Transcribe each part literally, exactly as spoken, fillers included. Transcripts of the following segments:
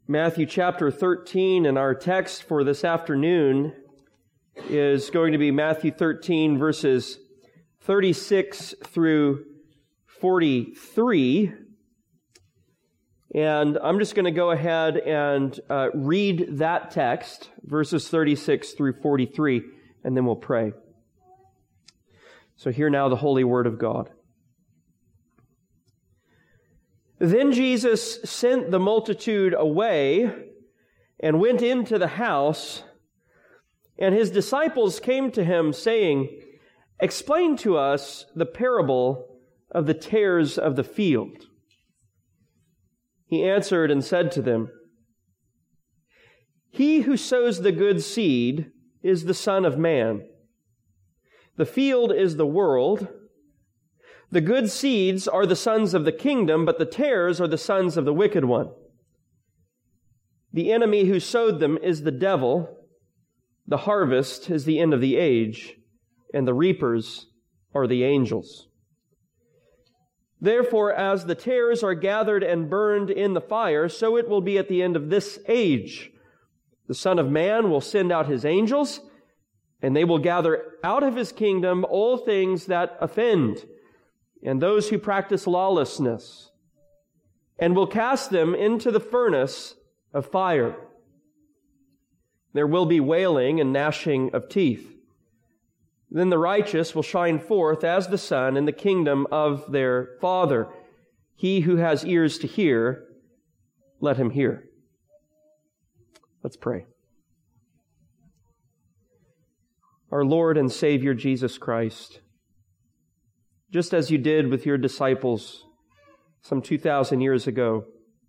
Matthew chapter thirteen, and our text for this afternoon is going to be Matthew thirteen, verses thirty-six through forty-three. And I'm just going to go ahead and uh, read that text, verses thirty-six through forty-three, and then we'll pray. So hear now the holy word of God. Then Jesus sent the multitude away and went into the house, and his disciples came to him, saying, "Explain to us the parable of the tares of the field." He answered and said to them, "He who sows the good seed is the Son of Man. The field is the world. The good seeds are the sons of the kingdom, but the tares are the sons of the wicked one. The enemy who sowed them is the devil. The harvest is the end of the age, and the reapers are the angels. Therefore, as the tares are gathered and burned in the fire, so it will be at the end of this age. The Son of Man will send out his angels, and they will gather out of his kingdom all things that offend, and those who practice lawlessness, and will cast them into the furnace of fire. There will be wailing and gnashing of teeth. Then the righteous will shine forth as the sun in the kingdom of their Father. He who has ears to hear, let him hear." Let's pray. Our Lord and Savior Jesus Christ, just as you did with your disciples some two thousand years ago,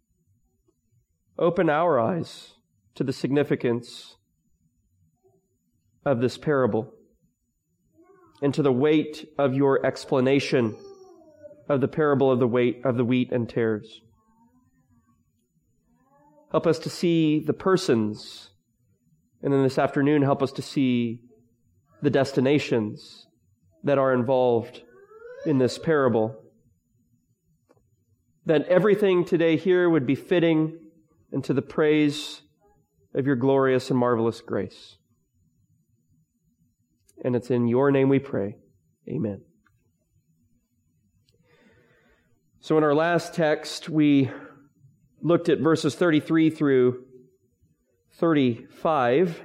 open our eyes to the significance of this parable and to the weight of your explanation of the parable of the weight of the wheat and tares. Help us to see the persons, and then this afternoon help us to see the destinations that are involved in this parable. That everything today here would be fitting and to the praise of your glorious and marvelous grace. And it's in your name we pray. Amen. So in our last text, we looked at verses thirty-three through thirty-five.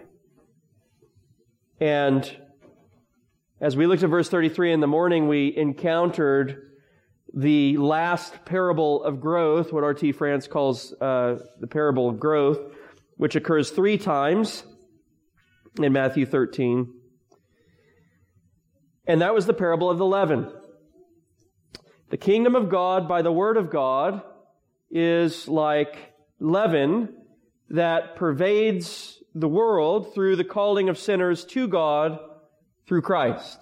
And as we looked at verse thirty-three in the morning, we encountered the last parable of growth, what R T France calls uh, the parable of growth, which occurs three times in Matthew thirteen. And that was the parable of the leaven. The kingdom of God by the word of God is like leaven that pervades the world through the calling of sinners to God through Christ.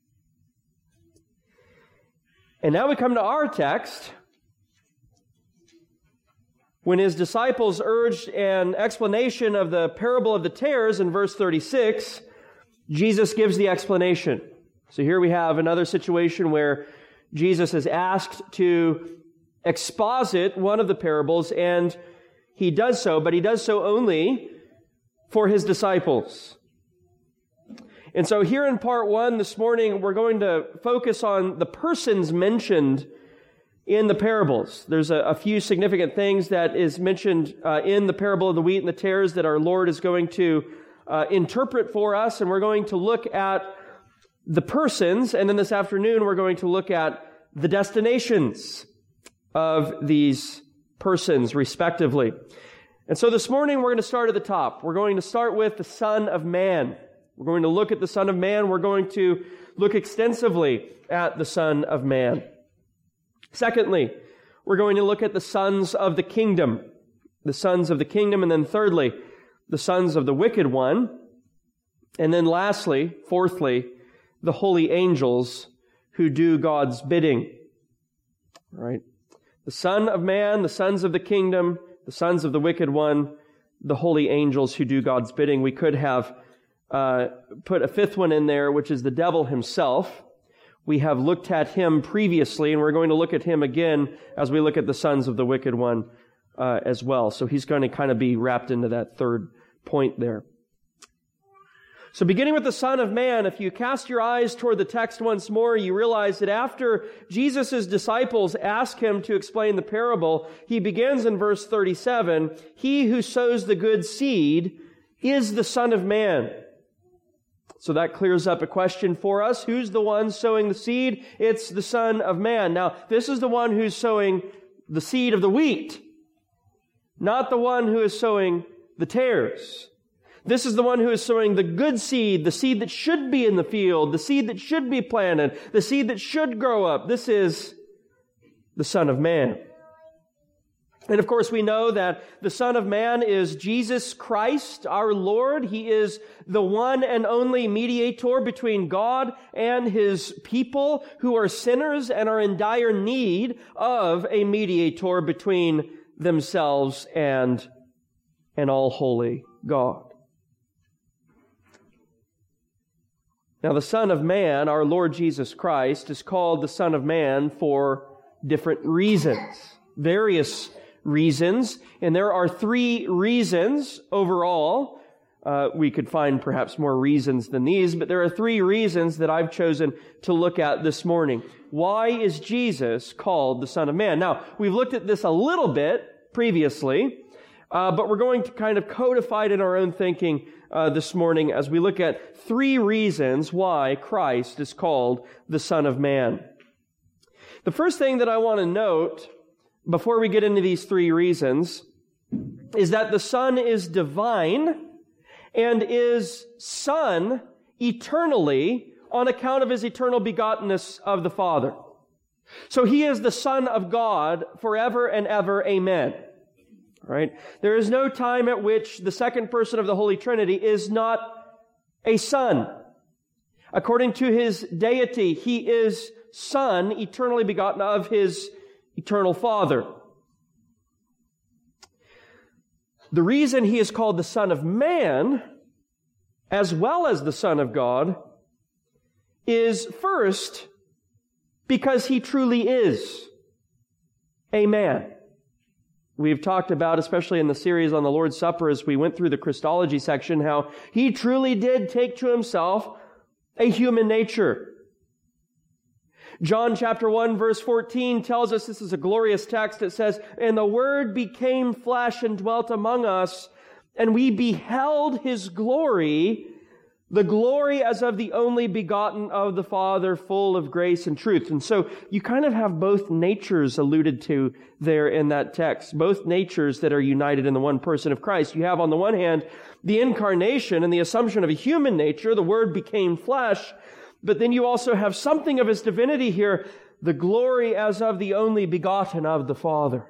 And now we come to our text. When his disciples urged an explanation of the parable of the tares in verse thirty-six, Jesus gives the explanation. So here we have another situation where Jesus is asked to exposit one of the parables, and he does so, but he does so only for his disciples. And so here in part one this morning, we're going to focus on the persons mentioned in the parables. There's a, a few significant things that is mentioned uh, in the parable of the wheat and the tares that our Lord is going to uh, interpret for us, and we're going to look at the persons, and then this afternoon we're going to look at the destinations of these persons respectively. And so this morning we're going to start at the top. We're going to start with the Son of Man. We're going to look at the Son of Man. We're going to look extensively at the Son of Man. Secondly, we're going to look at the sons of the kingdom. The sons of the kingdom. And then thirdly, the sons of the wicked one. And then lastly, fourthly, the holy angels who do God's bidding. All right. The Son of Man, the sons of the kingdom, the sons of the wicked one, the holy angels who do God's bidding. We could have uh, put a fifth one in there, which is the devil himself. We have looked at him previously, and we're going to look at him again as we look at the sons of the wicked one uh, as well. So he's going to kind of be wrapped into that third point there. So beginning with the Son of Man, if you cast your eyes toward the text once more, you realize that after Jesus' disciples ask him to explain the parable, he begins in verse thirty-seven, "He who sows the good seed is the Son of Man." So that clears up a question for us. Who's the one sowing the seed? It's the Son of Man. Now, this is the one who's sowing the seed of the wheat, not the one who is sowing the tares. This is the one who is sowing the good seed, the seed that should be in the field, the seed that should be planted, the seed that should grow up. This is the Son of Man. And of course, we know that the Son of Man is Jesus Christ, our Lord. He is the one and only mediator between God and His people who are sinners and are in dire need of a mediator between themselves and an all-holy God. Now, the Son of Man, our Lord Jesus Christ, is called the Son of Man for different reasons, various reasons, and there are three reasons overall. Uh, we could find perhaps more reasons than these, but there are three reasons that I've chosen to look at this morning. Why is Jesus called the Son of Man? Now, we've looked at this a little bit previously, uh, but we're going to kind of codify it in our own thinking uh, this morning as we look at three reasons why Christ is called the Son of Man. The first thing that I want to note before we get into these three reasons is that the Son is divine and is Son eternally on account of His eternal begottenness of the Father. So He is the Son of God forever and ever. Amen. Right? There is no time at which the second person of the Holy Trinity is not a Son. According to His deity, He is Son, eternally begotten of His eternal Father. The reason He is called the Son of Man, as well as the Son of God, is first because He truly is a man. We've talked about, especially in the series on the Lord's Supper, as we went through the Christology section, how He truly did take to Himself a human nature. John chapter one verse fourteen tells us, this is a glorious text, it says, "And the Word became flesh and dwelt among us, and we beheld His glory, the glory as of the only begotten of the Father, full of grace and truth." And so you kind of have both natures alluded to there in that text, both natures that are united in the one person of Christ. You have on the one hand the incarnation and the assumption of a human nature, the Word became flesh, but then you also have something of His divinity here, the glory as of the only begotten of the Father.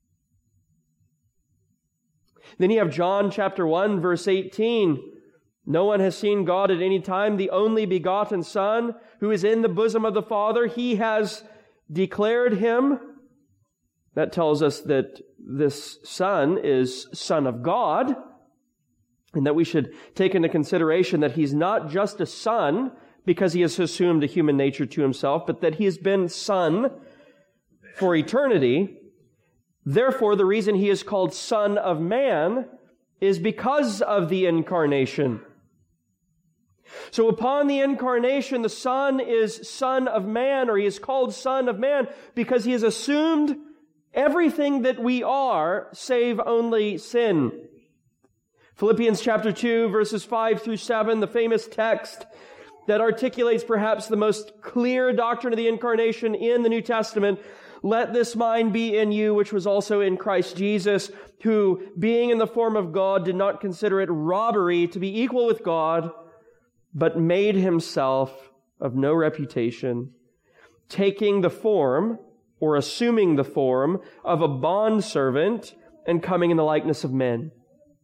Then you have John chapter one verse eighteen. "No one has seen God at any time, the only begotten Son, who is in the bosom of the Father. He has declared Him." That tells us that this Son is Son of God, and that we should take into consideration that He's not just a Son because He has assumed a human nature to Himself, but that He has been Son for eternity. Therefore, the reason He is called Son of Man is because of the incarnation. So upon the incarnation, the Son is Son of Man, or He is called Son of Man because He has assumed everything that we are, save only sin. Philippians chapter two, verses five through seven, the famous text that articulates perhaps the most clear doctrine of the incarnation in the New Testament. "Let this mind be in you, which was also in Christ Jesus, who, being in the form of God, did not consider it robbery to be equal with God, but made Himself of no reputation, taking the form," or assuming the form, "of a bondservant, and coming in the likeness of men."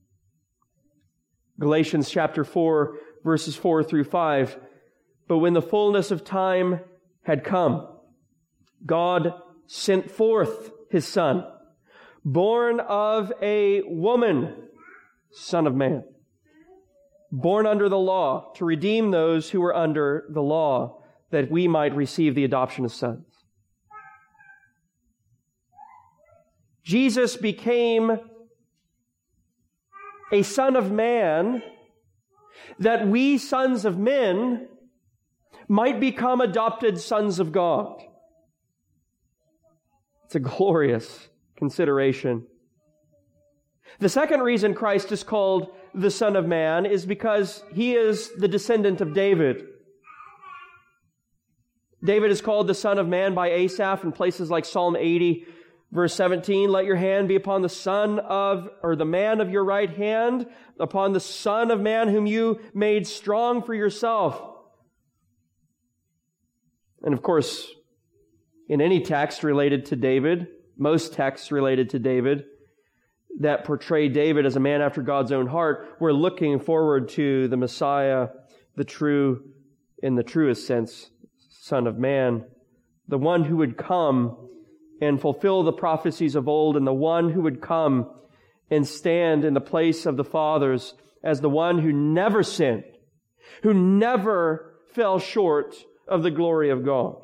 Galatians chapter four, verses four through five. "But when the fullness of time had come, God sent forth His Son, born of a woman, Son of Man, born under the law, to redeem those who were under the law, that we might receive the adoption of sons." Jesus became a son of man, that we sons of men might become adopted sons of God. It's a glorious consideration. The second reason Christ is called the Son of Man is because he is the descendant of David. David is called the Son of Man by Asaph in places like Psalm eighty, verse seventeen. Let your hand be upon the son of, or the man of your right hand, upon the Son of Man whom you made strong for yourself. And of course, in any text related to David, most texts related to David, that portray David as a man after God's own heart, we're looking forward to the Messiah, the true, in the truest sense, Son of Man, the one who would come and fulfill the prophecies of old, and the one who would come and stand in the place of the fathers as the one who never sinned, who never fell short of the glory of God.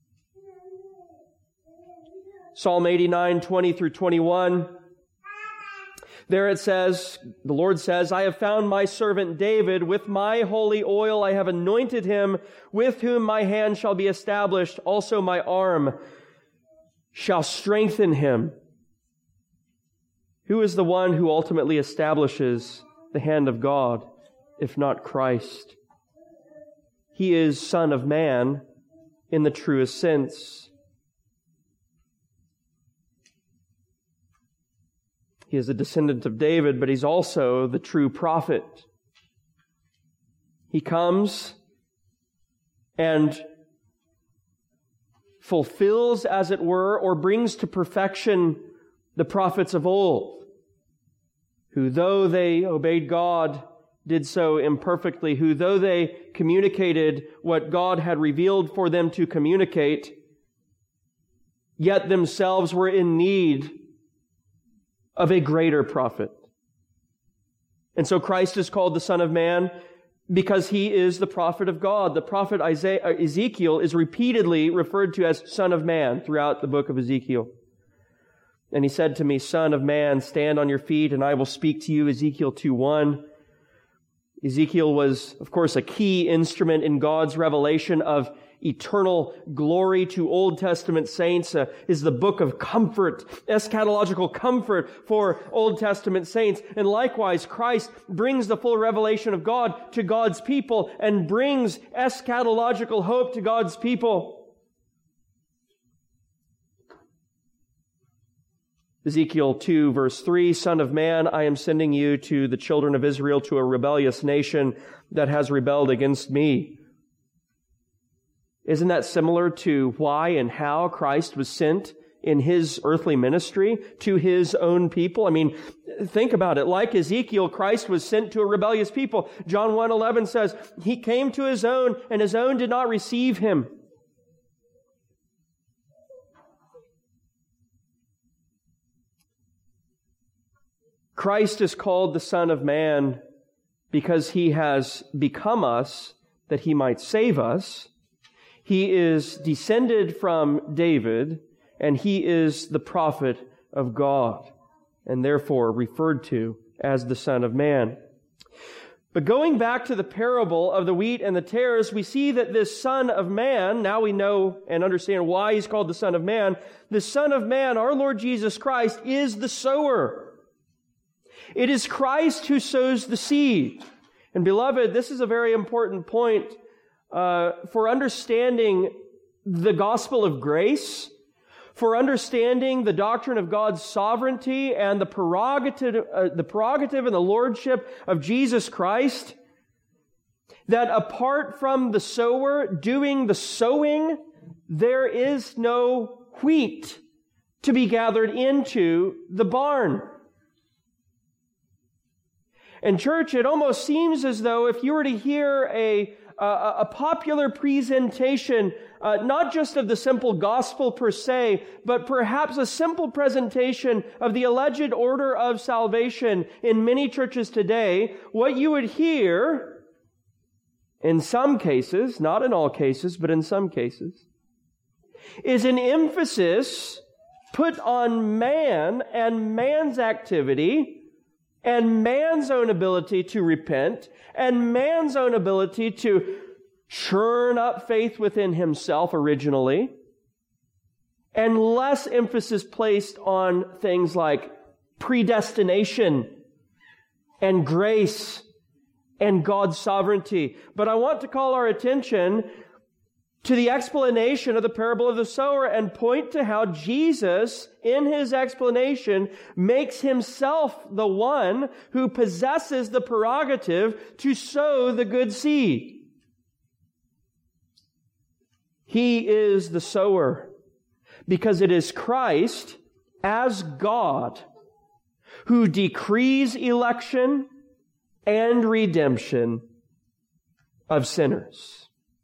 Psalm eighty-nine, twenty through twenty-one. There it says, the Lord says, I have found my servant David. With my holy oil I have anointed him, with whom my hand shall be established. Also my arm shall strengthen him. Who is the one who ultimately establishes the hand of God, if not Christ? He is Son of Man in the truest sense. He is a descendant of David, but he's also the true prophet. He comes and fulfills, as it were, or brings to perfection the prophets of old, who, though they obeyed God, did so imperfectly, who, though they communicated what God had revealed for them to communicate, yet themselves were in need of a greater prophet. And so Christ is called the Son of Man because he is the prophet of God. The prophet Isaiah, Ezekiel is repeatedly referred to as Son of Man throughout the book of Ezekiel. And he said to me, Son of man, stand on your feet and I will speak to you, Ezekiel two one. Ezekiel was, of course, a key instrument in God's revelation of eternal glory to Old Testament saints, uh, is the book of comfort, eschatological comfort for Old Testament saints. And likewise, Christ brings the full revelation of God to God's people and brings eschatological hope to God's people. Ezekiel two, verse three, Son of man, I am sending you to the children of Israel, to a rebellious nation that has rebelled against me. Isn't that similar to why and how Christ was sent in his earthly ministry to his own people? I mean, think about it. Like Ezekiel, Christ was sent to a rebellious people. John one eleven says, he came to his own, and his own did not receive him. Christ is called the Son of Man because he has become us that he might save us. He is descended from David, and he is the prophet of God, and therefore referred to as the Son of Man. But going back to the parable of the wheat and the tares, we see that this Son of Man, now we know and understand why he's called the Son of Man. The Son of Man, our Lord Jesus Christ, is the sower. It is Christ who sows the seed. And beloved, this is a very important point uh, for understanding the gospel of grace, for understanding the doctrine of God's sovereignty and the prerogative, uh, the prerogative and the lordship of Jesus Christ, that apart from the sower doing the sowing, there is no wheat to be gathered into the barn. And church, it almost seems as though if you were to hear a, a, a popular presentation, uh, not just of the simple gospel per se, but perhaps a simple presentation of the alleged order of salvation in many churches today, what you would hear, in some cases, not in all cases, but in some cases, is an emphasis put on man and man's activity and man's own ability to repent and man's own ability to churn up faith within himself originally, and less emphasis placed on things like predestination and grace and God's sovereignty. But I want to call our attention to the explanation of the parable of the sower and point to how Jesus, in his explanation, makes himself the one who possesses the prerogative to sow the good seed. He is the sower because it is Christ as God who decrees election and redemption of sinners.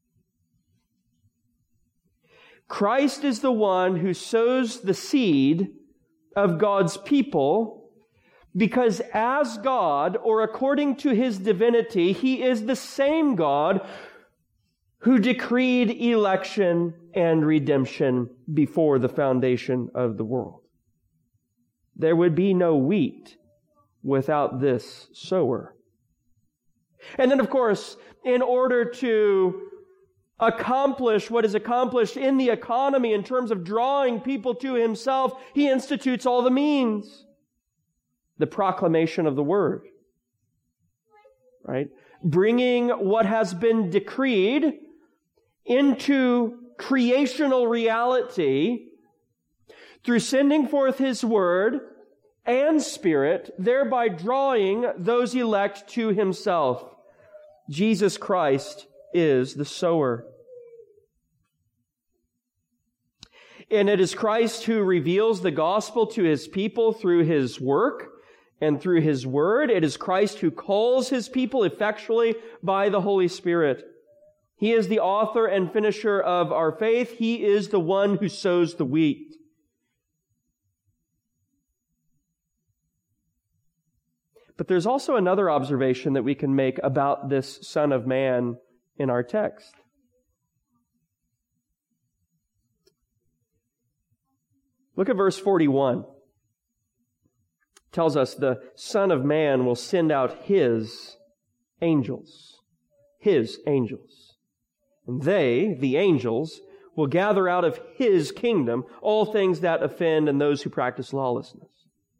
Christ is the one who sows the seed of God's people because as God, or according to his divinity, he is the same God who decreed election and redemption before the foundation of the world. There would be no wheat without this sower. And then, of course, in order to accomplish what is accomplished in the economy in terms of drawing people to himself, he institutes all the means. The proclamation of the word. Right? Bringing what has been decreed into creational reality through sending forth his word and spirit, thereby drawing those elect to himself. Jesus Christ is the sower. And it is Christ who reveals the gospel to his people through his work and through his word. It is Christ who calls his people effectually by the Holy Spirit. He is the author and finisher of our faith. He is the one who sows the wheat. But there's also another observation that we can make about this Son of Man in our text. Look at verse forty-one. It tells us the Son of Man will send out his angels. His angels. And they, the angels, will gather out of his kingdom all things that offend and those who practice lawlessness.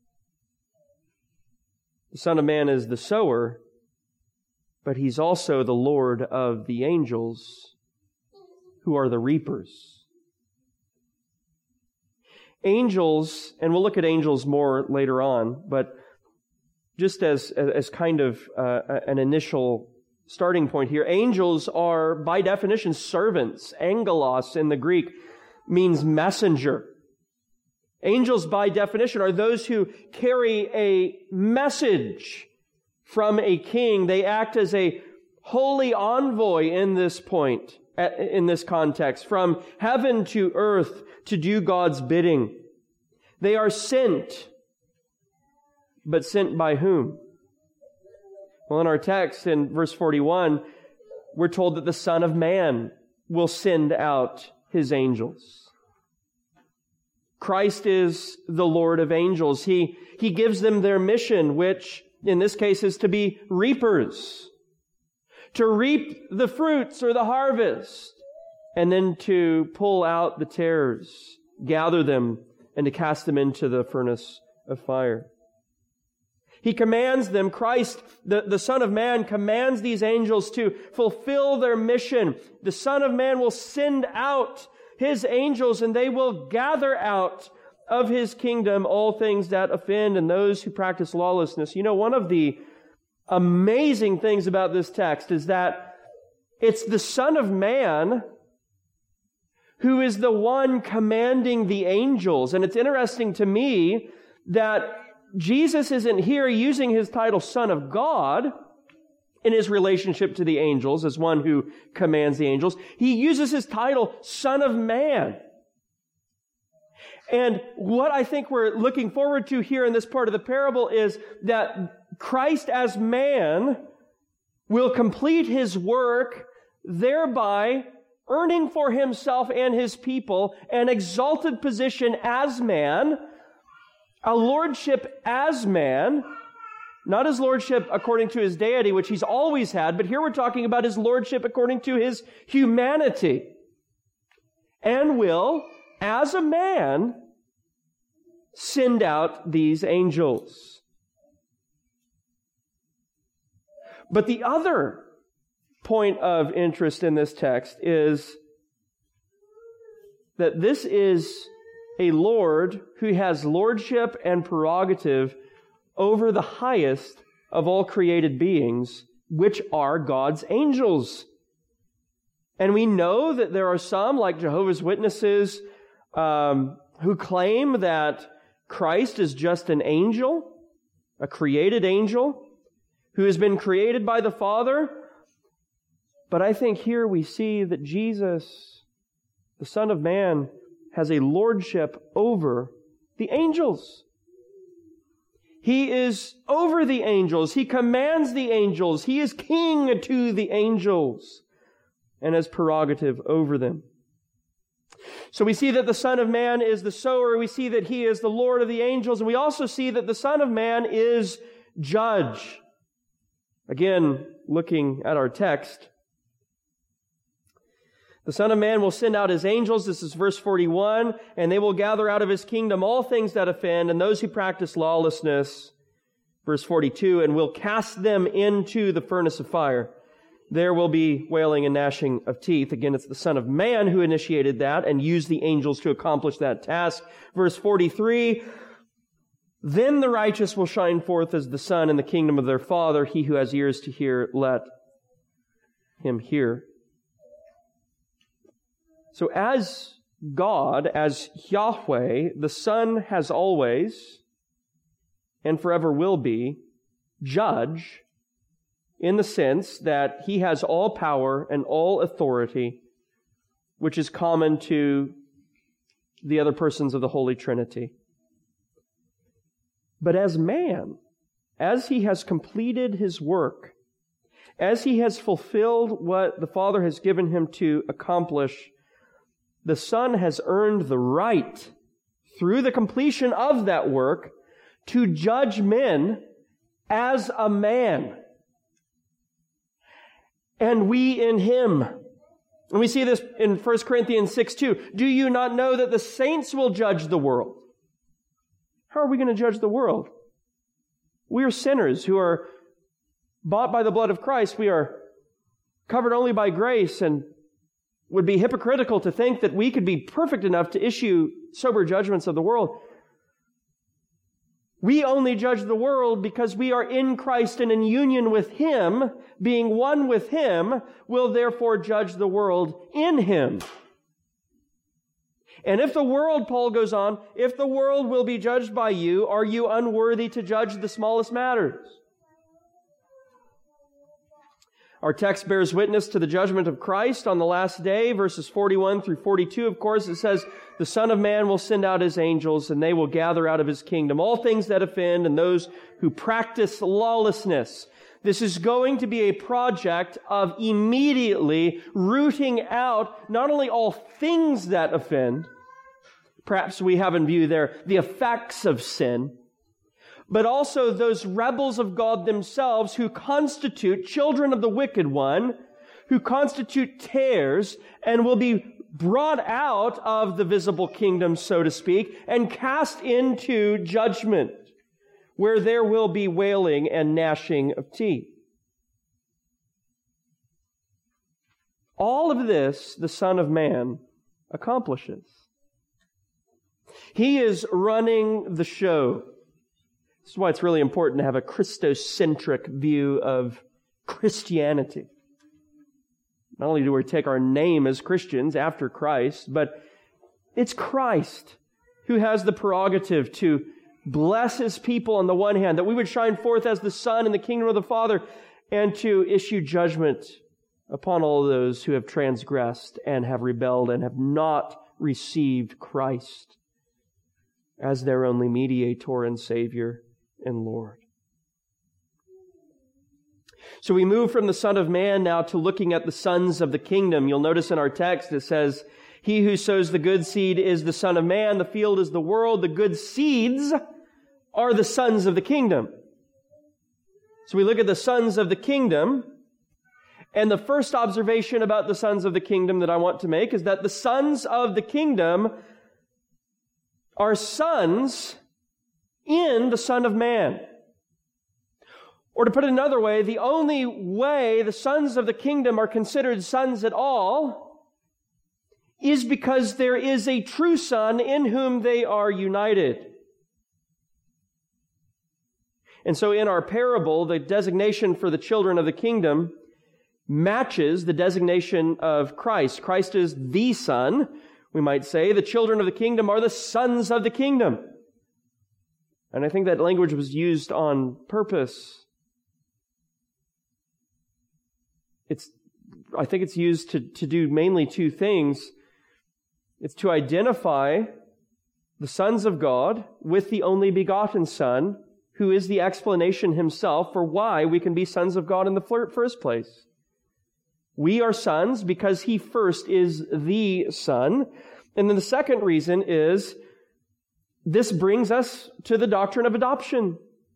The Son of Man is the sower, but he's also the Lord of the angels, who are the reapers. Angels, and we'll look at angels more later on, but just as, as kind of uh, an initial starting point here, angels are, by definition, servants. Angelos in the Greek means messenger. Angels, by definition, are those who carry a message from a king. They act as a holy envoy in this point, in this context, from heaven to earth to do God's bidding. They are sent, but sent by whom? Well, in our text, in verse forty-one, we're told that the Son of Man will send out his angels. Christ is the Lord of angels. He, he gives them their mission, which in this case is to be reapers, to reap the fruits or the harvest, and then to pull out the tares, gather them, and to cast them into the furnace of fire. He commands them, Christ, the, the Son of Man, commands these angels to fulfill their mission. The Son of Man will send out his angels, and they will gather out of his kingdom all things that offend and those who practice lawlessness. You know, one of the amazing things about this text is that it's the Son of Man who is the one commanding the angels. And it's interesting to me that Jesus isn't here using his title Son of God in his relationship to the angels as one who commands the angels. He uses his title Son of Man. And what I think we're looking forward to here in this part of the parable is that Christ as man will complete his work, thereby earning for himself and his people an exalted position as man, a lordship as man, not his lordship according to his deity, which he's always had, but here we're talking about his lordship according to his humanity, and will, as a man, send out these angels. But the other point of interest in this text is that this is a Lord who has lordship and prerogative over the highest of all created beings, which are God's angels. And we know that there are some, like Jehovah's Witnesses, um, who claim that Christ is just an angel, a created angel, who has been created by the Father. But I think here we see that Jesus, the Son of Man, has a lordship over the angels. He is over the angels. He commands the angels. He is king to the angels and has prerogative over them. So we see that the Son of Man is the sower. We see that He is the Lord of the angels. And we also see that the Son of Man is judge. Again, looking at our text, the Son of Man will send out His angels, this is verse forty-one, and they will gather out of His kingdom all things that offend and those who practice lawlessness, verse forty-two, and will cast them into the furnace of fire. There will be wailing and gnashing of teeth. Again, it's the Son of Man who initiated that and used the angels to accomplish that task. Verse forty-three, then the righteous will shine forth as the sun in the kingdom of their Father. He who has ears to hear, let him hear. So as God, as Yahweh, the Son has always and forever will be judge, in the sense that He has all power and all authority, which is common to the other persons of the Holy Trinity. But as man, as He has completed His work, as He has fulfilled what the Father has given Him to accomplish, the Son has earned the right, through the completion of that work, to judge men as a man. And we in Him. And we see this in First Corinthians six two. Do you not know that the saints will judge the world? How are we going to judge the world? We are sinners who are bought by the blood of Christ. We are covered only by grace, and would be hypocritical to think that we could be perfect enough to issue sober judgments of the world. We only judge the world because we are in Christ and in union with Him, being one with Him, will therefore judge the world in Him. And if the world, Paul goes on, if the world will be judged by you, are you unworthy to judge the smallest matters? Our text bears witness to the judgment of Christ on the last day, verses forty-one through forty-two. Of course, it says, the Son of Man will send out His angels, and they will gather out of His kingdom all things that offend and those who practice lawlessness. This is going to be a project of immediately rooting out not only all things that offend, perhaps we have in view there the effects of sin, but also those rebels of God themselves who constitute children of the wicked one, who constitute tares, and will be brought out of the visible kingdom, so to speak, and cast into judgment, where there will be wailing and gnashing of teeth. All of this the Son of Man accomplishes. He is running the show. This is why it's really important to have a Christocentric view of Christianity. Not only do we take our name as Christians after Christ, but it's Christ who has the prerogative to bless His people on the one hand, that we would shine forth as the Son in the kingdom of the Father, and to issue judgment upon all those who have transgressed and have rebelled and have not received Christ as their only mediator and Savior and Lord. So we move from the Son of Man now to looking at the sons of the kingdom. You'll notice in our text it says, he who sows the good seed is the Son of Man, the field is the world, the good seeds are the sons of the kingdom. So we look at the sons of the kingdom, and the first observation about the sons of the kingdom that I want to make is that the sons of the kingdom are sons in the Son of Man. Or to put it another way, the only way the sons of the kingdom are considered sons at all is because there is a true son in whom they are united. And so in our parable, the designation for the children of the kingdom matches the designation of Christ. Christ is the Son, we might say. The children of the kingdom are the sons of the kingdom. And I think that language was used on purpose. It's, I think it's used to, to do mainly two things. It's to identify the sons of God with the only begotten Son, who is the explanation himself for why we can be sons of God in the first place. We are sons because he first is the Son. And then the second reason is this brings us to the doctrine of adoption.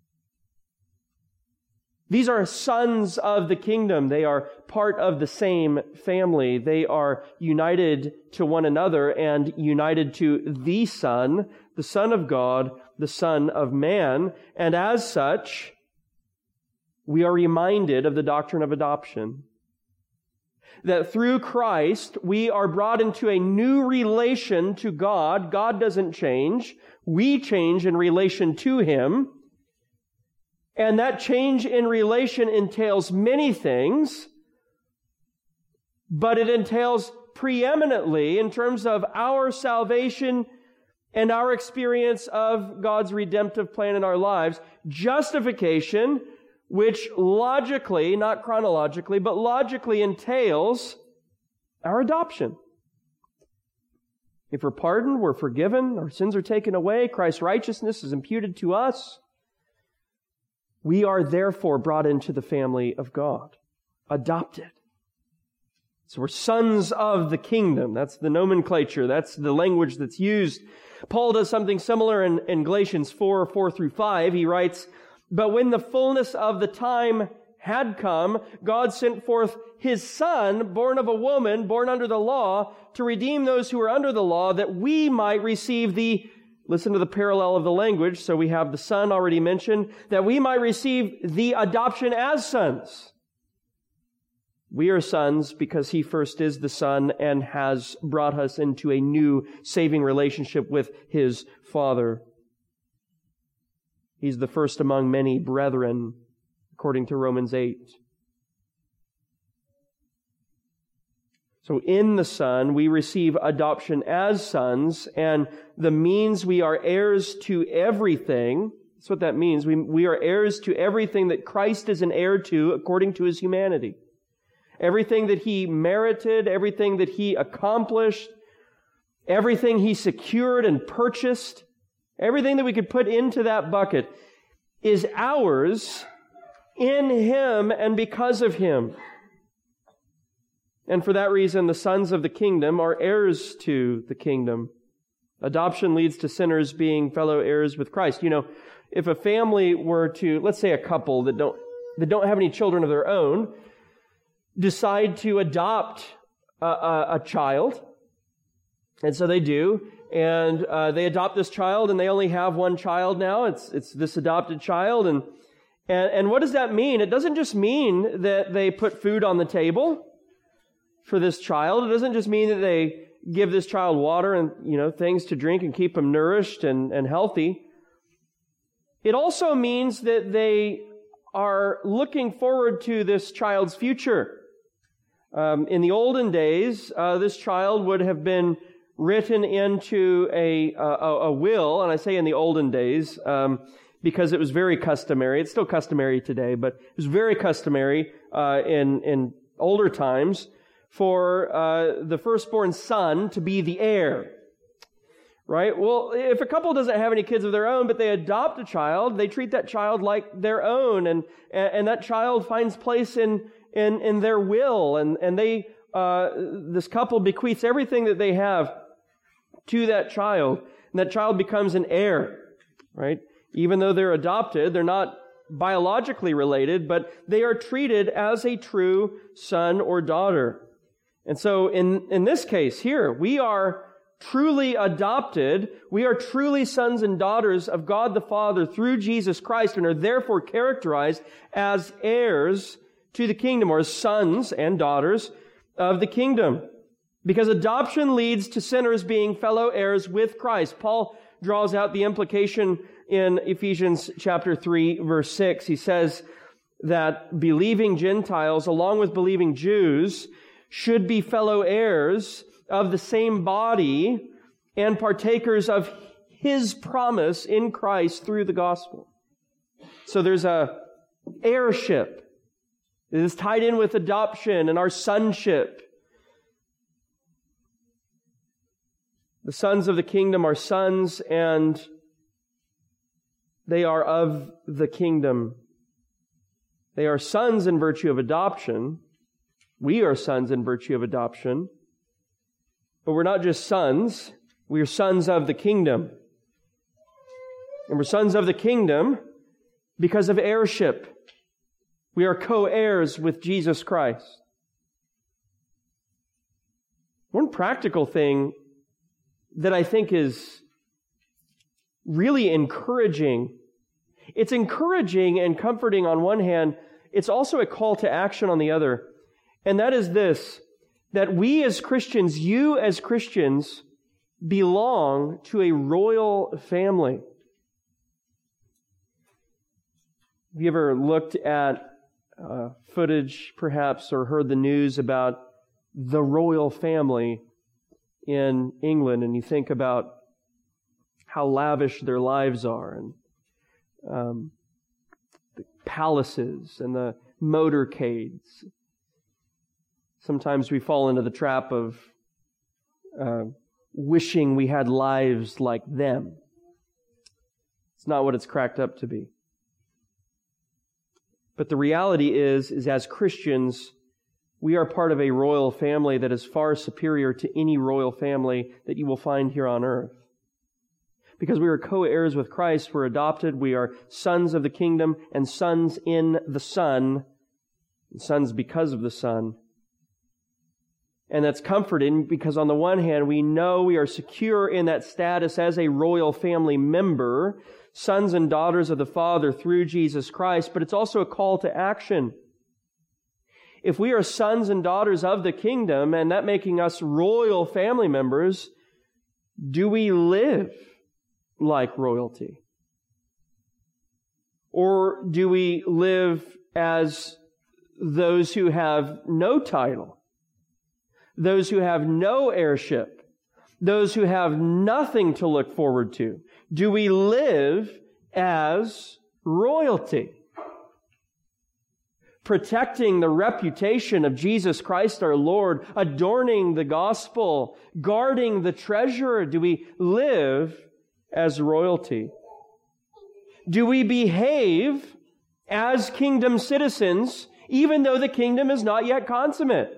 These are sons of the kingdom. They are part of the same family. They are united to one another and united to the Son, the Son of God, the Son of Man. And as such, we are reminded of the doctrine of adoption. That through Christ, we are brought into a new relation to God. God doesn't change. We change in relation to Him. And that change in relation entails many things, but it entails preeminently in terms of our salvation and our experience of God's redemptive plan in our lives, justification, which logically, not chronologically, but logically entails our adoption. If we're pardoned, we're forgiven, our sins are taken away, Christ's righteousness is imputed to us. We are therefore brought into the family of God, adopted. So we're sons of the kingdom. That's the nomenclature. That's the language that's used. Paul does something similar in, in Galatians four, four through five. He writes, "But when the fullness of the time had come, God sent forth His Son, born of a woman, born under the law, to redeem those who were under the law, that we might receive the," listen to the parallel of the language. So we have the Son already mentioned, "that we might receive the adoption as sons." We are sons because He first is the Son and has brought us into a new saving relationship with His Father. He's the first among many brethren, according to Romans eight. So in the Son, we receive adoption as sons, and the means we are heirs to everything. That's what that means. We, we are heirs to everything that Christ is an heir to according to His humanity. Everything that He merited, everything that He accomplished, everything He secured and purchased, everything that we could put into that bucket is ours in Him and because of Him. And for that reason, the sons of the kingdom are heirs to the kingdom. Adoption leads to sinners being fellow heirs with Christ. You know, if a family were to, let's say a couple that don't, that don't have any children of their own, decide to adopt a, a, a child, and so they do, and uh, they adopt this child, and they only have one child now. It's it's this adopted child, and and and what does that mean? It doesn't just mean that they put food on the table for this child. It doesn't just mean that they give this child water and, you know, things to drink and keep them nourished and, and healthy. It also means that they are looking forward to this child's future. Um, in the olden days, uh, this child would have been written into a, a, a will, and I say in the olden days um, because it was very customary. It's still customary today, but it was very customary uh, in in older times for uh, the firstborn son to be the heir. right? Well, if a couple doesn't have any kids of their own, but they adopt a child, they treat that child like their own, and and that child finds place in in, in their will, and and they uh, this couple bequeaths everything that they have to that child, and that child becomes an heir, right? Even though they're adopted, they're not biologically related, but they are treated as a true son or daughter. And so in, in this case here, we are truly adopted. We are truly sons and daughters of God the Father through Jesus Christ, and are therefore characterized as heirs to the kingdom, or as sons and daughters of the kingdom. Because adoption leads to sinners being fellow heirs with Christ. Paul draws out the implication in Ephesians chapter three, verse six. He says that believing Gentiles, along with believing Jews, should be fellow heirs of the same body and partakers of His promise in Christ through the gospel. So there's a heirship. It is tied in with adoption and our sonship. The sons of the kingdom are sons, and they are of the kingdom. They are sons in virtue of adoption. We are sons in virtue of adoption. But we're not just sons. We are sons of the kingdom. And we're sons of the kingdom because of heirship. We are co-heirs with Jesus Christ. One practical thing that I think is really encouraging. It's encouraging and comforting on one hand. It's also a call to action on the other. And that is this, that we as Christians, you as Christians, belong to a royal family. Have you ever looked at uh, footage, perhaps, or heard the news about the royal family in England, and you think about how lavish their lives are, and um, the palaces and the motorcades. Sometimes we fall into the trap of uh, wishing we had lives like them. It's not what it's cracked up to be. But the reality is, is as Christians, we are part of a royal family that is far superior to any royal family that you will find here on earth. Because we are co-heirs with Christ, we're adopted, we are sons of the kingdom, and sons in the Son, and sons because of the Son. And that's comforting because on the one hand, we know we are secure in that status as a royal family member, sons and daughters of the Father through Jesus Christ, but it's also a call to action. If we are sons and daughters of the kingdom, and that making us royal family members, do we live like royalty? Or do we live as those who have no title, those who have no heirship, those who have nothing to look forward to? Do we live as royalty? Protecting the reputation of Jesus Christ our Lord, adorning the gospel, guarding the treasure? Do we live as royalty? Do we behave as kingdom citizens, even though the kingdom is not yet consummate?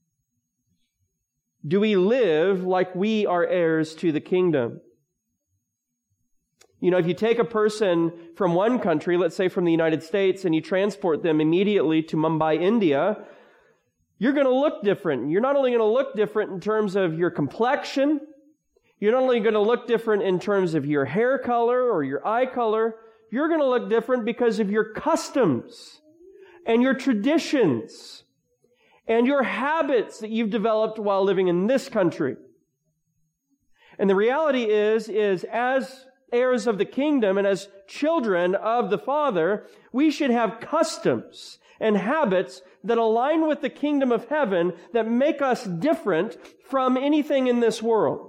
Do we live like we are heirs to the kingdom? You know, if you take a person from one country, let's say from the United States, and you transport them immediately to Mumbai, India, you're going to look different. You're not only going to look different in terms of your complexion, you're not only going to look different in terms of your hair color or your eye color, you're going to look different because of your customs and your traditions and your habits that you've developed while living in this country. And the reality is, is as heirs of the kingdom and as children of the Father, we should have customs and habits that align with the kingdom of heaven that make us different from anything in this world.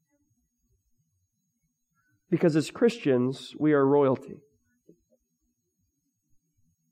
Because as Christians, we are royalty.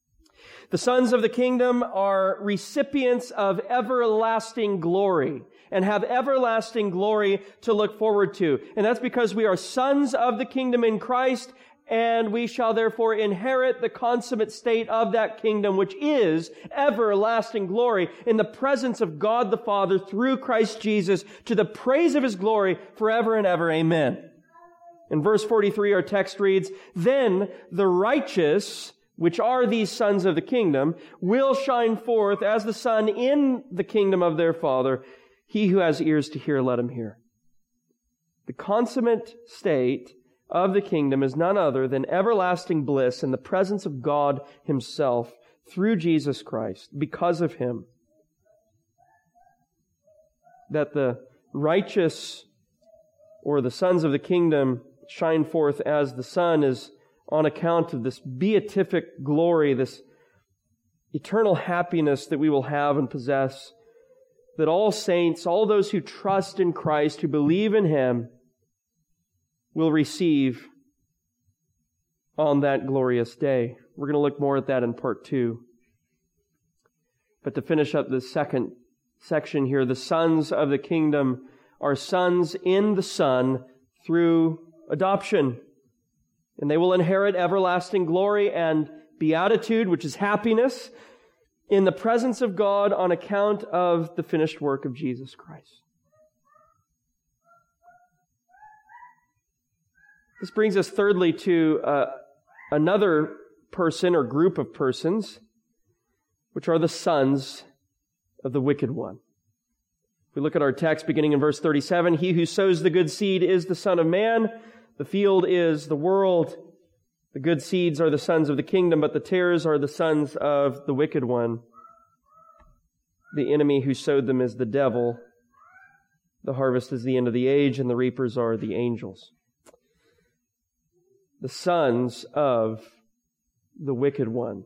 The sons of the kingdom are recipients of everlasting glory. and have everlasting glory to look forward to. And that's because we are sons of the kingdom in Christ, and we shall therefore inherit the consummate state of that kingdom, which is everlasting glory in the presence of God the Father through Christ Jesus, to the praise of His glory forever and ever. Amen. In verse forty-three, our text reads, "Then the righteous, which are these sons of the kingdom, will shine forth as the sun in the kingdom of their Father. He who has ears to hear, let him hear." The consummate state of the kingdom is none other than everlasting bliss in the presence of God Himself through Jesus Christ, because of Him. That the righteous, or the sons of the kingdom, shine forth as the sun is on account of this beatific glory, this eternal happiness that we will have and possess, that all saints, all those who trust in Christ, who believe in Him, will receive on that glorious day. We're going to look more at that in part two. But to finish up the second section here, the sons of the kingdom are sons in the Son through adoption. And they will inherit everlasting glory and beatitude, which is happiness, in the presence of God on account of the finished work of Jesus Christ. This brings us thirdly to uh, another person or group of persons, which are the sons of the wicked one. If we look at our text beginning in verse thirty-seven, "He who sows the good seed is the Son of Man. The field is the world. The good seeds are the sons of the kingdom, but the tares are the sons of the wicked one. The enemy who sowed them is the devil. The harvest is the end of the age, and the reapers are the angels." The sons of the wicked one.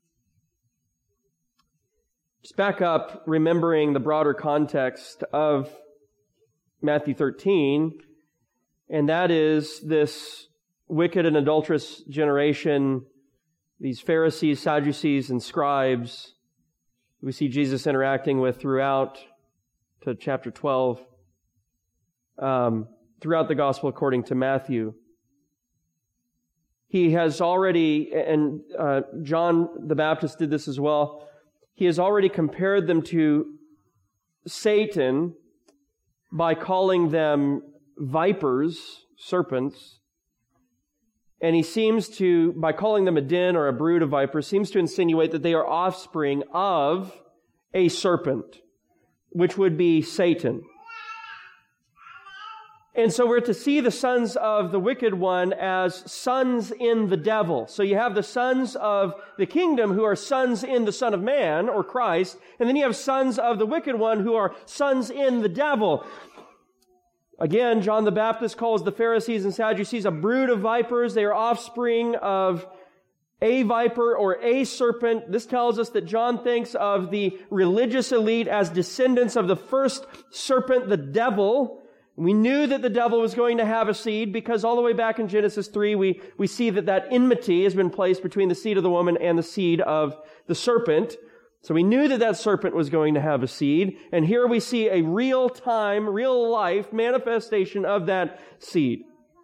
Just back up, remembering the broader context of Matthew thirteen, and that is this wicked and adulterous generation, these Pharisees, Sadducees, and scribes we see Jesus interacting with throughout to chapter twelve, um, throughout the gospel according to Matthew. He has already, and uh, John the Baptist did this as well, he has already compared them to Satan by calling them vipers, serpents. And he seems to, by calling them a den or a brood of vipers, seems to insinuate that they are offspring of a serpent, which would be Satan. And so we're to see the sons of the wicked one as sons in the devil. So you have the sons of the kingdom who are sons in the Son of Man, or Christ, and then you have sons of the wicked one who are sons in the devil. Again, John the Baptist calls the Pharisees and Sadducees a brood of vipers. They are offspring of a viper or a serpent. This tells us that John thinks of the religious elite as descendants of the first serpent, the devil. We knew that the devil was going to have a seed because all the way back in Genesis three, we, we see that that enmity has been placed between the seed of the woman and the seed of the serpent. So we knew that that serpent was going to have a seed. And here we see a real-time, real-life manifestation of that seed.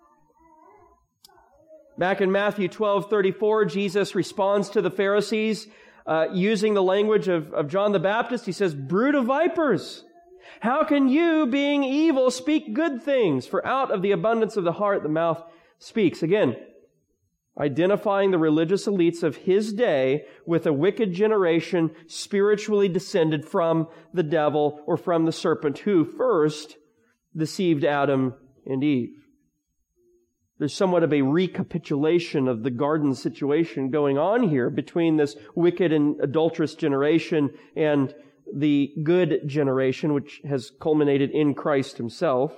Back in Matthew twelve thirty-four, Jesus responds to the Pharisees uh, using the language of, of John the Baptist. He says, "Brood of vipers! How can you, being evil, speak good things? For out of the abundance of the heart, the mouth speaks." Again, identifying the religious elites of his day with a wicked generation spiritually descended from the devil or from the serpent who first deceived Adam and Eve. There's somewhat of a recapitulation of the garden situation going on here between this wicked and adulterous generation and the good generation, which has culminated in Christ Himself.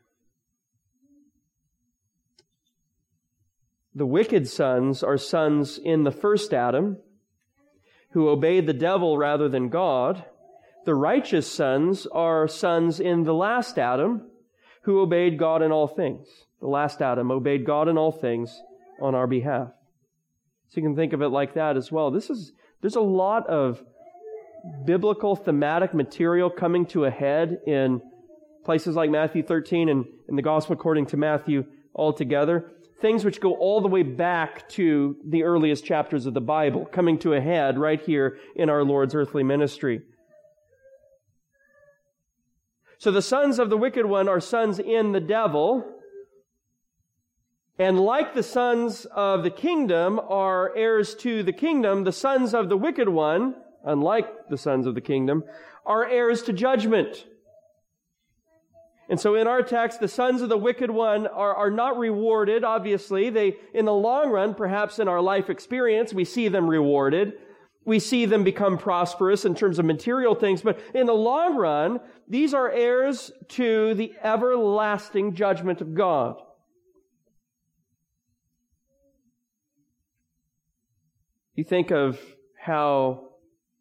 The wicked sons are sons in the first Adam, who obeyed the devil rather than God. The righteous sons are sons in the last Adam, who obeyed God in all things. The last Adam obeyed God in all things on our behalf. So you can think of it like that as well. This is, there's a lot of biblical thematic material coming to a head in places like Matthew thirteen and in the Gospel according to Matthew altogether. Things which go all the way back to the earliest chapters of the Bible, coming to a head right here in our Lord's earthly ministry. So the sons of the wicked one are sons in the devil, and like the sons of the kingdom are heirs to the kingdom, the sons of the wicked one, unlike the sons of the kingdom, are heirs to judgment. And so in our text, the sons of the wicked one are, are not rewarded, obviously. They, in the long run, perhaps in our life experience, we see them rewarded. We see them become prosperous in terms of material things. But in the long run, these are heirs to the everlasting judgment of God. You think of how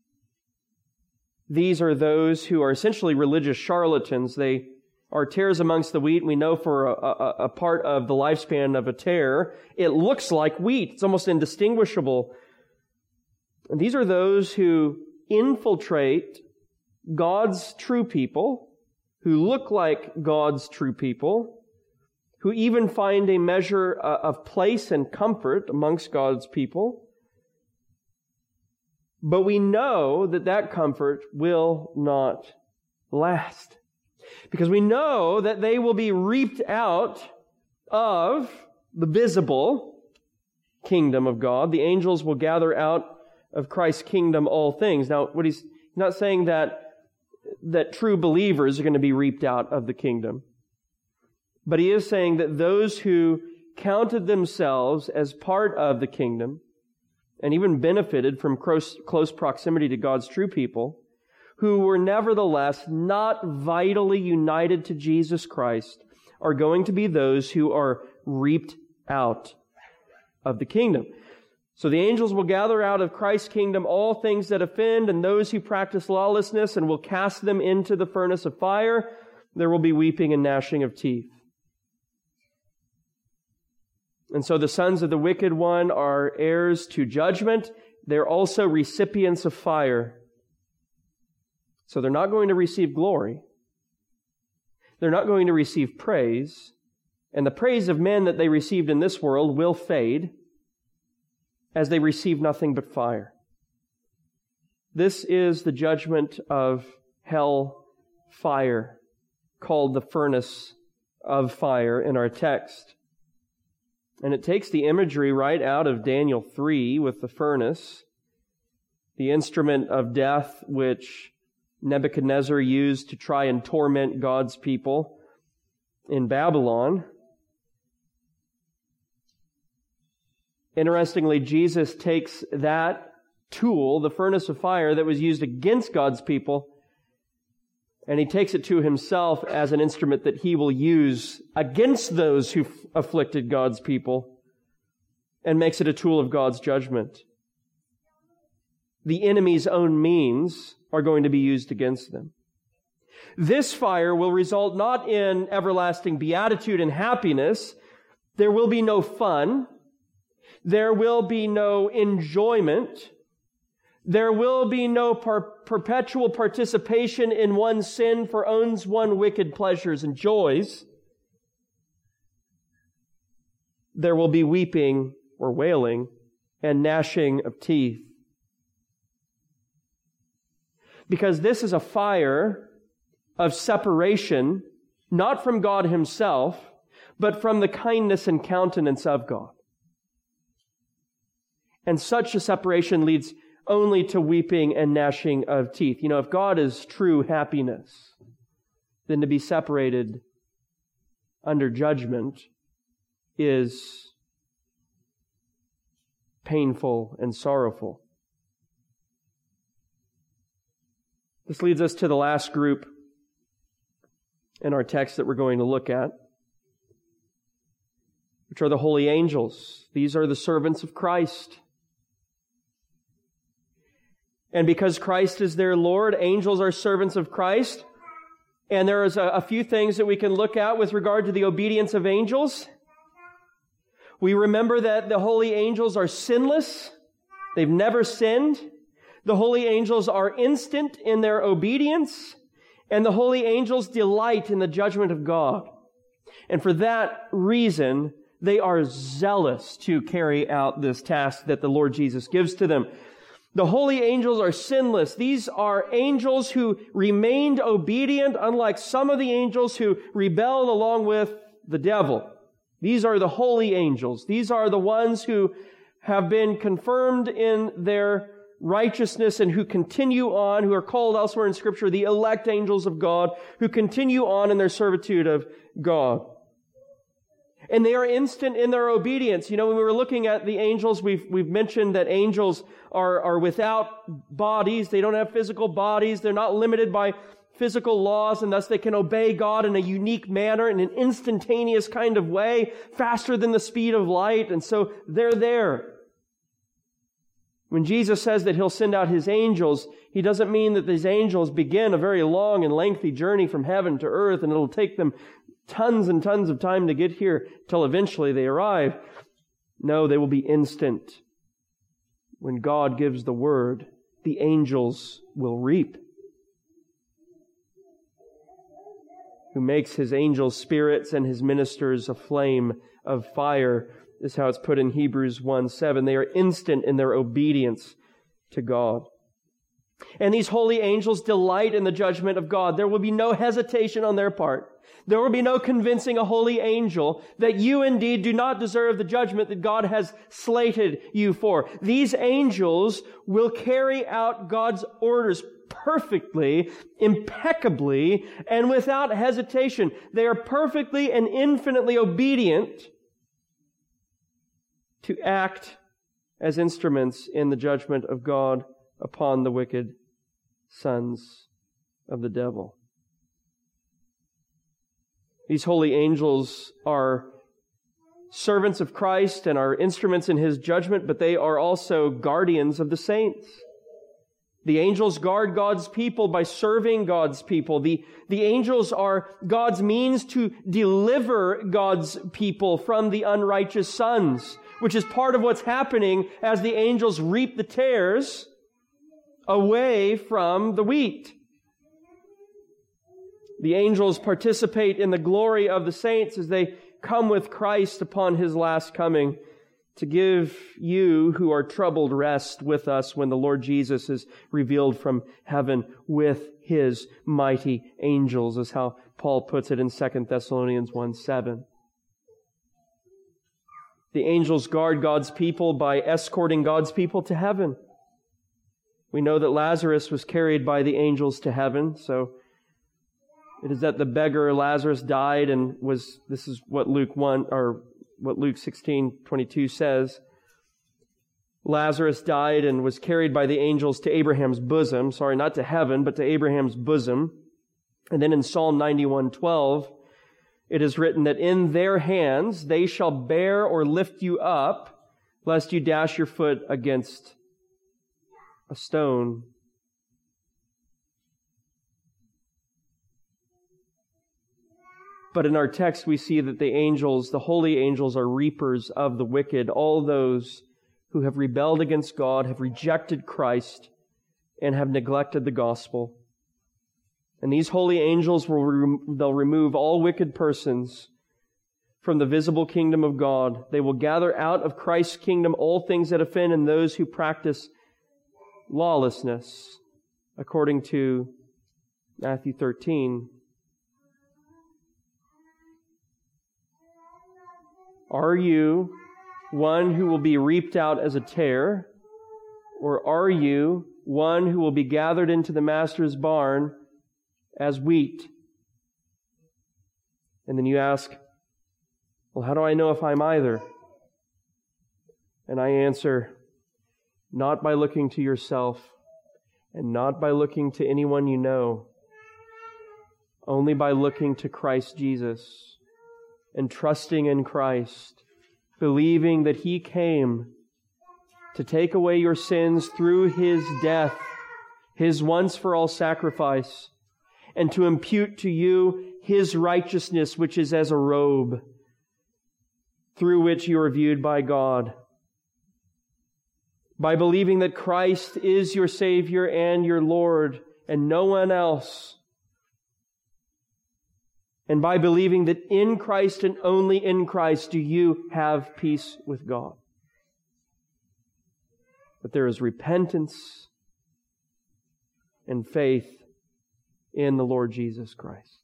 these are those who are essentially religious charlatans. They are tares amongst the wheat. We know for a, a, a part of the lifespan of a tare, it looks like wheat. It's almost indistinguishable. And these are those who infiltrate God's true people, who look like God's true people, who even find a measure of place and comfort amongst God's people. But we know that that comfort will not last. Because we know that they will be reaped out of the visible kingdom of God. The angels will gather out of Christ's kingdom all things. Now, what he's not saying that that true believers are going to be reaped out of the kingdom. But he is saying that those who counted themselves as part of the kingdom and even benefited from close, close proximity to God's true people, who were nevertheless not vitally united to Jesus Christ, are going to be those who are reaped out of the kingdom. So the angels will gather out of Christ's kingdom all things that offend and those who practice lawlessness, and will cast them into the furnace of fire. There will be weeping and gnashing of teeth. And so the sons of the wicked one are heirs to judgment. They're also recipients of fire. So they're not going to receive glory. They're not going to receive praise. And the praise of men that they received in this world will fade as they receive nothing but fire. This is the judgment of hell fire, called the furnace of fire in our text. And it takes the imagery right out of Daniel three with the furnace, the instrument of death which Nebuchadnezzar used to try and torment God's people in Babylon. Interestingly, Jesus takes that tool, the furnace of fire that was used against God's people, and he takes it to himself as an instrument that he will use against those who afflicted God's people, and makes it a tool of God's judgment. The enemy's own means are going to be used against them. This fire will result not in everlasting beatitude and happiness. There will be no fun. There will be no enjoyment. There will be no per- perpetual participation in one's sin for owns one wicked pleasures and joys. There will be weeping or wailing and gnashing of teeth. Because this is a fire of separation, not from God Himself, but from the kindness and countenance of God. And such a separation leads only to weeping and gnashing of teeth. You know, if God is true happiness, then to be separated under judgment is painful and sorrowful. This leads us to the last group in our text that we're going to look at, which are the holy angels. These are the servants of Christ. And because Christ is their Lord, angels are servants of Christ. And there is a, a few things that we can look at with regard to the obedience of angels. We remember that the holy angels are sinless. They've never sinned. The holy angels are instant in their obedience, and the holy angels delight in the judgment of God. And for that reason, they are zealous to carry out this task that the Lord Jesus gives to them. The holy angels are sinless. These are angels who remained obedient, unlike some of the angels who rebelled along with the devil. These are the holy angels. These are the ones who have been confirmed in their righteousness and who continue on, who are called elsewhere in Scripture the elect angels of God, who continue on in their servitude of God. And they are instant in their obedience. You know, when we were looking at the angels, we've, we've mentioned that angels are, are without bodies. They don't have physical bodies. They're not limited by physical laws, and thus they can obey God in a unique manner, in an instantaneous kind of way, faster than the speed of light. And so they're there. When Jesus says that He'll send out His angels, He doesn't mean that these angels begin a very long and lengthy journey from heaven to earth, and it'll take them tons and tons of time to get here till eventually they arrive. No, they will be instant. When God gives the word, the angels will reap. Who makes His angels spirits and His ministers a flame of fire, is how it's put in Hebrews one seven. They are instant in their obedience to God. And these holy angels delight in the judgment of God. There will be no hesitation on their part. There will be no convincing a holy angel that you indeed do not deserve the judgment that God has slated you for. These angels will carry out God's orders perfectly, impeccably, and without hesitation. They are perfectly and infinitely obedient to act as instruments in the judgment of God upon the wicked sons of the devil. These holy angels are servants of Christ and are instruments in His judgment, but they are also guardians of the saints. The angels guard God's people by serving God's people. The, the angels are God's means to deliver God's people from the unrighteous sons, which is part of what's happening as the angels reap the tares away from the wheat. The angels participate in the glory of the saints as they come with Christ upon His last coming to give you who are troubled rest with us when the Lord Jesus is revealed from heaven with His mighty angels, is how Paul puts it in Second Thessalonians one seven. The angels guard God's people by escorting God's people to heaven. We know that Lazarus was carried by the angels to heaven, so it is that the beggar Lazarus died and was, this is what Luke one, or what Luke sixteen twenty-two says. Lazarus died and was carried by the angels to Abraham's bosom. Sorry, not to heaven, but to Abraham's bosom. And then in Psalm ninety-one twelve, it is written that in their hands they shall bear or lift you up, lest you dash your foot against a stone. But in our text, we see that the angels, the holy angels, are reapers of the wicked. All those who have rebelled against God, have rejected Christ, and have neglected the gospel. And these holy angels will rem- they'll remove all wicked persons from the visible kingdom of God. They will gather out of Christ's kingdom all things that offend and those who practice lawlessness, according to Matthew thirteen. Are you one who will be reaped out as a tare, or are you one who will be gathered into the master's barn as wheat? And then you ask, well, how do I know if I'm either? And I answer, not by looking to yourself and not by looking to anyone you know, only by looking to Christ Jesus and trusting in Christ, believing that He came to take away your sins through His death, His once-for-all sacrifice, and to impute to you His righteousness, which is as a robe, through which you are viewed by God. by believing that Christ is your Savior and your Lord and no one else, and by believing that in Christ and only in Christ do you have peace with God. But there is repentance and faith in the Lord Jesus Christ.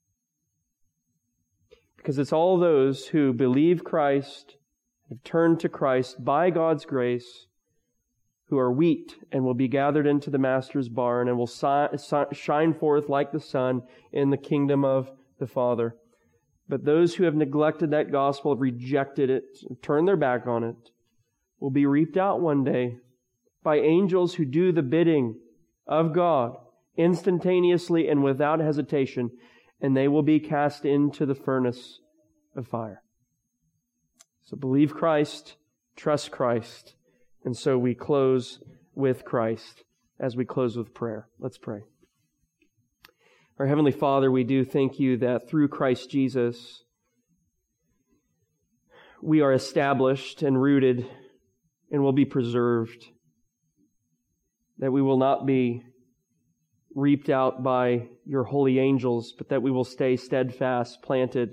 Because it's all those who believe Christ, have turned to Christ by God's grace, who are wheat and will be gathered into the Master's barn and will si- si- shine forth like the sun in the kingdom of the Father. But those who have neglected that gospel, have rejected it, turned their back on it, will be reaped out one day by angels who do the bidding of God instantaneously and without hesitation, and they will be cast into the furnace of fire. So believe Christ, trust Christ, and so we close with Christ as we close with prayer. Let's pray. Our Heavenly Father, we do thank you that through Christ Jesus, we are established and rooted and will be preserved, that we will not be reaped out by your holy angels, but that we will stay steadfast, planted.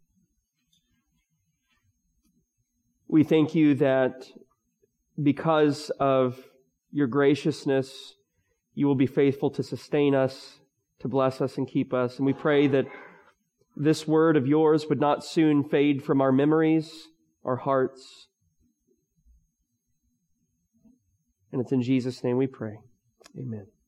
We thank you that because of your graciousness, you will be faithful to sustain us, to bless us and keep us. And we pray that this word of yours would not soon fade from our memories, our hearts. And it's in Jesus' name we pray. Amen.